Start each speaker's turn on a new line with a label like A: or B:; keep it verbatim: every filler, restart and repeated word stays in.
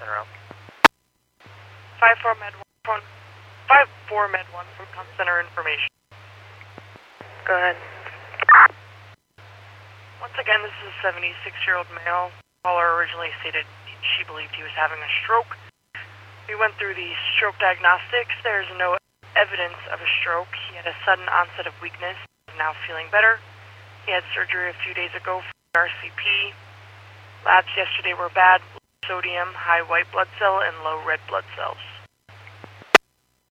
A: Center up. five four Med one from five four Med one from Com Center information.
B: Go ahead.
A: Once again, this is a seventy-six-year-old male. Caller originally stated she believed he was having a stroke. We went through the stroke diagnostics. There's no evidence of a stroke. He had a sudden onset of weakness. He's now feeling better. He had surgery a few days ago for R C P. Labs yesterday were bad: low sodium, high white blood cell, and low red blood cells.